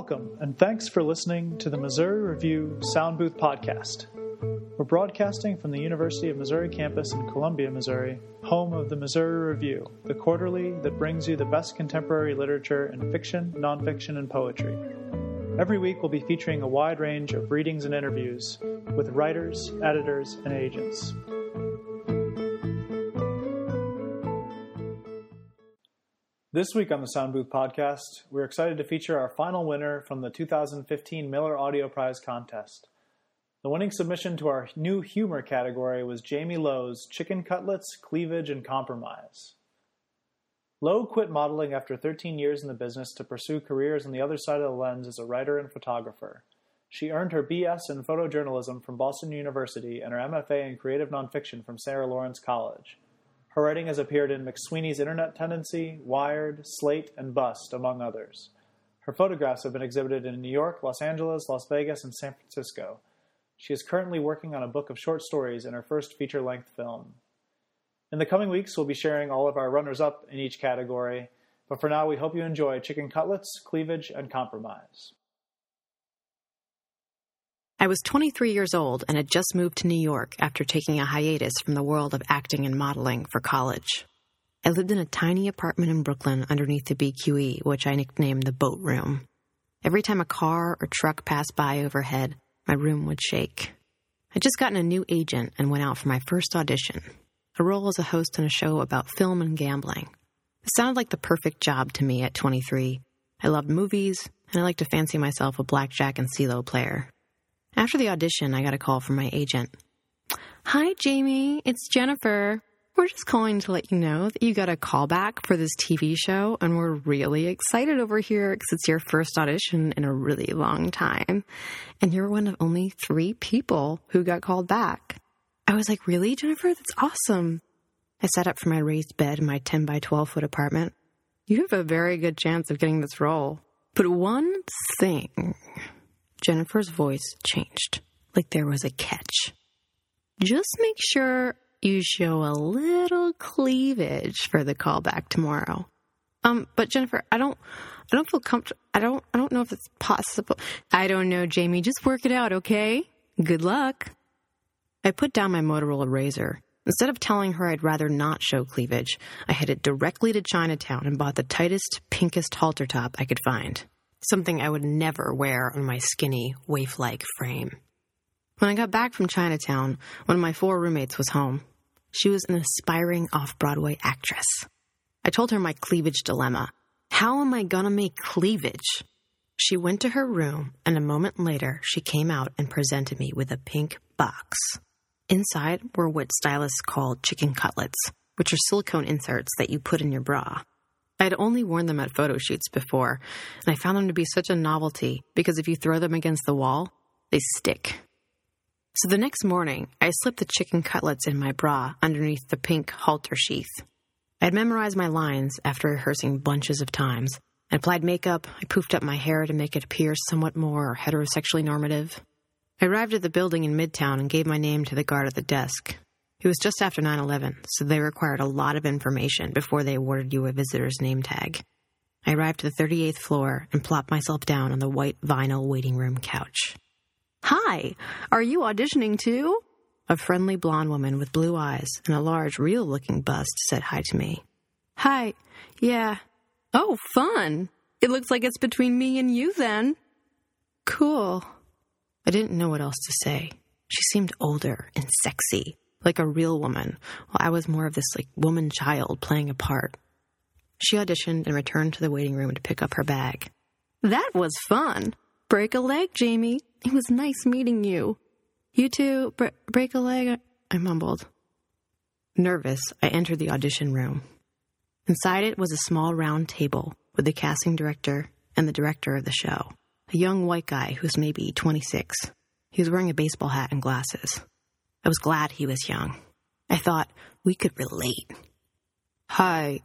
Welcome, and thanks for listening to the Missouri Review Sound Booth Podcast. We're broadcasting from the University of Missouri campus in Columbia, Missouri, home of the Missouri Review, the quarterly that brings you the best contemporary literature in fiction, nonfiction, and poetry. Every week we'll be featuring a wide range of readings and interviews with writers, editors, and agents. This week on the Sound Booth Podcast, we're excited to feature our final winner from the 2015 Miller Audio Prize contest. The winning submission to our new humor category was Jamie Lowe's Chicken Cutlets, Cleavage, and Compromise. Lowe quit modeling after 13 years in the business to pursue careers on the other side of the lens as a writer and photographer. She earned her B.S. in photojournalism from Boston University and her MFA in creative nonfiction from Sarah Lawrence College. Her writing has appeared in McSweeney's Internet Tendency, Wired, Slate, and Bust, among others. Her photographs have been exhibited in New York, Los Angeles, Las Vegas, and San Francisco. She is currently working on a book of short stories and her first feature-length film. In the coming weeks, we'll be sharing all of our runners-up in each category, but for now, we hope you enjoy Chicken Cutlets, Cleavage, and Compromise. I was 23 years old and had just moved to New York after taking a hiatus from the world of acting and modeling for college. I lived in a tiny apartment in Brooklyn underneath the BQE, which I nicknamed the boat room. Every time a car or truck passed by overhead, my room would shake. I'd just gotten a new agent and went out for my first audition, a role as a host on a show about film and gambling. It sounded like the perfect job to me at 23. I loved movies, and I liked to fancy myself a blackjack and CeeLo player. After the audition, I got a call from my agent. "Hi, Jamie. It's Jennifer. We're just calling to let you know that you got a callback for this TV show, and we're really excited over here because it's your first audition in a really long time. And you're one of only 3 people who got called back." I was like, "Really, Jennifer? That's awesome." I sat up from my raised bed in my 10 by 12 foot apartment. "You have a very good chance of getting this role. But one thing..." Jennifer's voice changed, like there was a catch. "Just make sure you show a little cleavage for the callback tomorrow." But Jennifer, I don't feel comfortable. I don't know if it's possible." "I don't know, Jamie. Just work it out, okay? Good luck." I put down my Motorola Razr. Instead of telling her I'd rather not show cleavage, I headed directly to Chinatown and bought the tightest, pinkest halter top I could find. Something I would never wear on my skinny, waif-like frame. When I got back from Chinatown, one of my 4 roommates was home. She was an aspiring off-Broadway actress. I told her my cleavage dilemma. How am I gonna make cleavage? She went to her room, and a moment later, she came out and presented me with a pink box. Inside were what stylists called chicken cutlets, which are silicone inserts that you put in your bra. I had only worn them at photo shoots before, and I found them to be such a novelty because if you throw them against the wall, they stick. So the next morning, I slipped the chicken cutlets in my bra underneath the pink halter sheath. I had memorized my lines after rehearsing bunches of times. I applied makeup, I poofed up my hair to make it appear somewhat more heterosexually normative. I arrived at the building in Midtown and gave my name to the guard at the desk. It was just after 9/11, so they required a lot of information before they awarded you a visitor's name tag. I arrived to the 38th floor and plopped myself down on the white vinyl waiting room couch. "Hi, are you auditioning too?" A friendly blonde woman with blue eyes and a large, real-looking bust said hi to me. "Hi, yeah. Oh, fun. It looks like it's between me and you then." "Cool." I didn't know what else to say. She seemed older and sexy, like a real woman, while I was more of this woman child playing a part. She auditioned and returned to the waiting room to pick up her bag. "That was fun. Break a leg, Jamie. It was nice meeting you." "You too. Break a leg," I mumbled. Nervous, I entered the audition room. Inside it was a small round table with the casting director and the director of the show, a young white guy who's maybe 26. He was wearing a baseball hat and glasses. I was glad he was young. I thought we could relate. "Hi,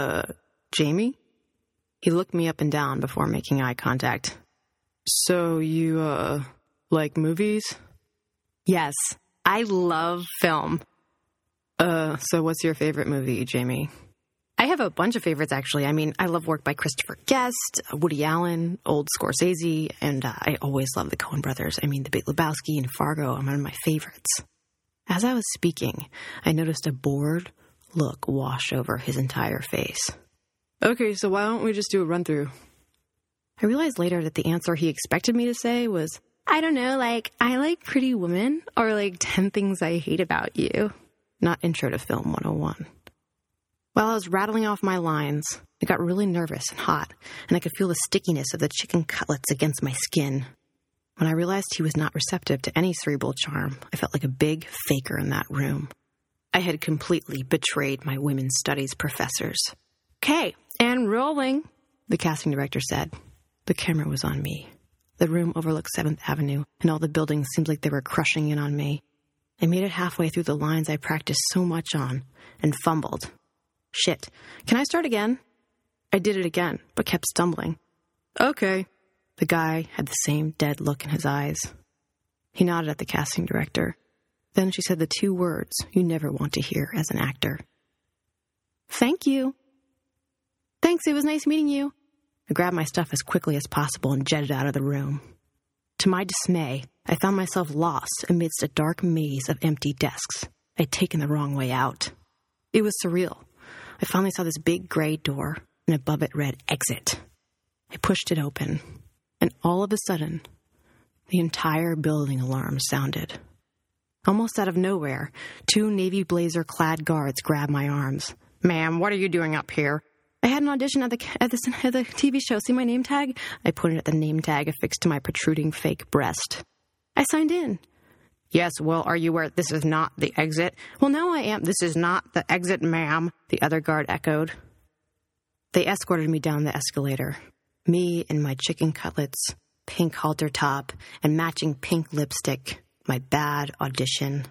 Jamie?" He looked me up and down before making eye contact. "So you, like movies?" "Yes, I love film." So what's your favorite movie, Jamie?" I have a bunch of favorites, actually. I mean, I love work by Christopher Guest, Woody Allen, old Scorsese, and I always love the Coen brothers. I mean, The Big Lebowski and Fargo are one of my favorites. As I was speaking, I noticed a bored look wash over his entire face. Okay, so why don't we just do a run-through? I realized later that the answer he expected me to say was, I don't know, like, I like Pretty Woman, or like 10 Things I Hate About You. Not Intro to Film 101. While I was rattling off my lines, I got really nervous and hot, and I could feel the stickiness of the chicken cutlets against my skin. When I realized he was not receptive to any cerebral charm, I felt like a big faker in that room. I had completely betrayed my women's studies professors. Okay, and rolling, the casting director said. The camera was on me. The room overlooked 7th Avenue, and all the buildings seemed like they were crushing in on me. I made it halfway through the lines I practiced so much on, and fumbled. Shit, can I start again? I did it again, but kept stumbling. Okay. The guy had the same dead look in his eyes. He nodded at the casting director. Then she said the 2 words you never want to hear as an actor. Thank you. Thanks, it was nice meeting you. I grabbed my stuff as quickly as possible and jetted out of the room. To my dismay, I found myself lost amidst a dark maze of empty desks. I'd taken the wrong way out. It was surreal. I finally saw this big gray door, and above it read Exit. I pushed it open, and all of a sudden, the entire building alarm sounded. Almost out of nowhere, 2 navy blazer-clad guards grabbed my arms. Ma'am, what are you doing up here? I had an audition at the TV show. See my name tag? I pointed at the name tag affixed to my protruding fake breast. I signed in. Yes, well, are you aware this is not the exit? Well, no, I am. This is not the exit, ma'am, the other guard echoed. They escorted me down the escalator. Me in my chicken cutlets, pink halter top, and matching pink lipstick. My bad audition.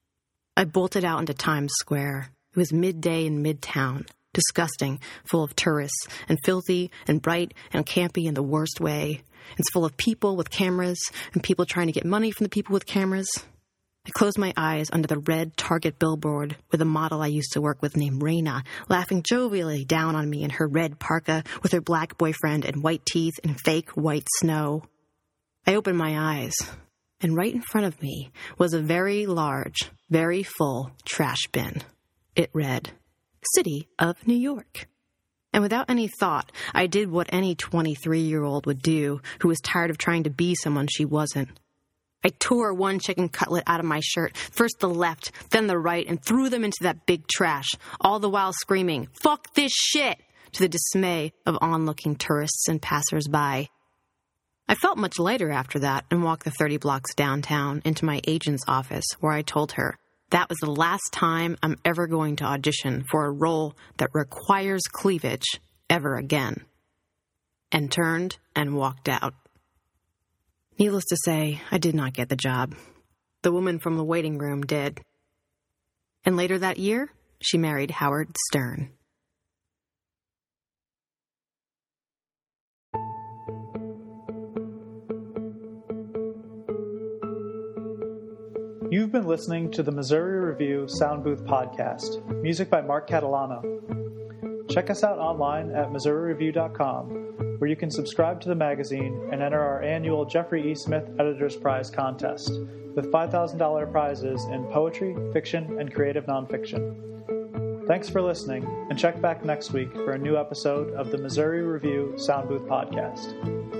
I bolted out into Times Square. It was midday in Midtown. Disgusting, full of tourists, and filthy, and bright, and campy in the worst way. It's full of people with cameras, and people trying to get money from the people with cameras. I closed my eyes under the red Target billboard with a model I used to work with named Raina, laughing jovially down on me in her red parka with her black boyfriend and white teeth and fake white snow. I opened my eyes, and right in front of me was a very large, very full trash bin. It read, City of New York. And without any thought, I did what any 23-year-old would do who was tired of trying to be someone she wasn't. I tore 1 chicken cutlet out of my shirt, first the left, then the right, and threw them into that big trash, all the while screaming, "Fuck this shit!" to the dismay of onlooking tourists and passers-by. I felt much lighter after that and walked the 30 blocks downtown into my agent's office where I told her, that was the last time I'm ever going to audition for a role that requires cleavage ever again. And turned and walked out. Needless to say, I did not get the job. The woman from the waiting room did. And later that year, she married Howard Stern. You've been listening to the Missouri Review Sound Booth Podcast, music by Mark Catalano. Check us out online at MissouriReview.com, where you can subscribe to the magazine and enter our annual Jeffrey E. Smith Editor's Prize contest, with $5,000 prizes in poetry, fiction, and creative nonfiction. Thanks for listening, and check back next week for a new episode of the Missouri Review Sound Booth Podcast.